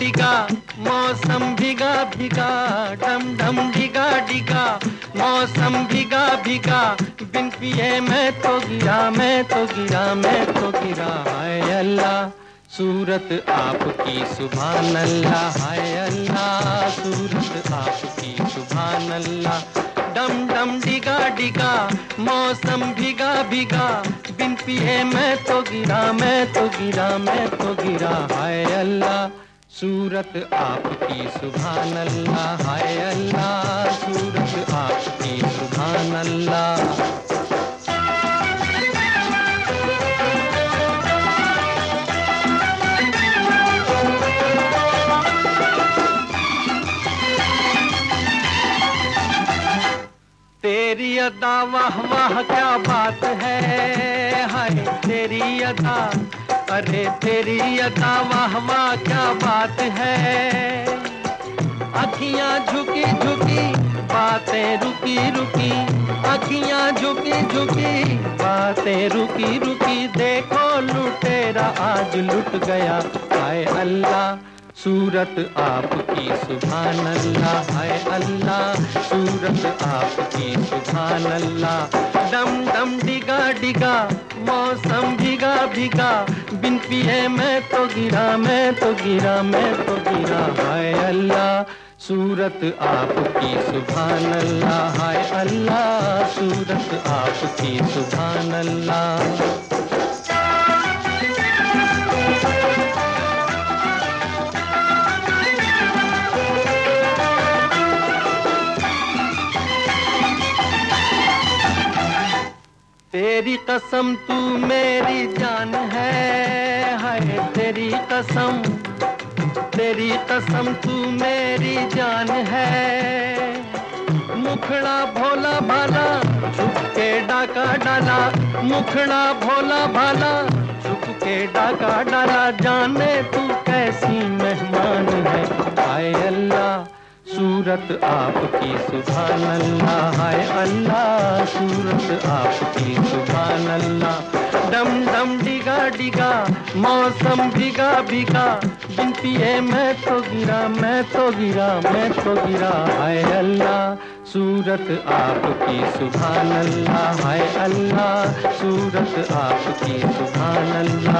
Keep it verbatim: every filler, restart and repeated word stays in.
डिगा मौसम भीगा भीगा, डम डम डिगा डिगा मौसम भीगा भीगा, बिन पिए मैं तो गिरा मैं तो गिरा मैं तो गिरा। हाय अल्लाह सूरत आपकी सुभान अल्लाह, हाय अल्लाह सूरत आपकी सुभान अल्लाह। डम डम डिगा डिगा मौसम भीगा भीगा, बिन पिए मैं तो गिरा मैं तो गिरा मैं तो गिरा। हाय अल्लाह सूरत आपकी सुभान अल्लाह, हाय अल्लाह सूरत आपकी सुभान अल्लाह। तेरी अदा वाह वाह क्या बात है, हाय तेरी अदा, अरे तेरी अदा वाह वाह क्या बात है। अखियां झुकी झुकी बातें रुकी रुकी, अखियां झुकी झुकी बातें रुकी रुकी, देखो लुटेरा आज लुट गया। हाय अल्लाह सूरत आपकी सुभान अल्लाह, हाय अल्लाह सूरत आपकी सुभान अल्लाह। डम डम डिगा डिगा मौसम भीगा भीगा, बिन पिए मैं तो गिरा मैं तो गिरा मैं तो गिरा। हाय अल्लाह सूरत आपकी सुभान अल्लाह, हाय अल्लाह सूरत आपकी सुभान अल्लाह। तेरी कसम तू मेरी जान है, हाय तेरी कसम तेरी कसम तू मेरी जान है। मुखड़ा भोला भाला झुक के डाका डाला, मुखड़ा भोला भाला झुक के डाका डाला, जाने तू कैसी मेहमान है। हाय अल्लाह सूरत आपकी सुभान अल्लाह, हाय अल्लाह सूरत आपकी सुभान अल्लाह। डम डम डिगा डिगा मौसम भीगा भीगा, बिन पिए मैं तो गिरा मैं तो गिरा मैं तो गिरा। हाय अल्लाह सूरत आपकी सुभान अल्लाह, हाय अल्लाह सूरत आपकी सुभान अल्लाह।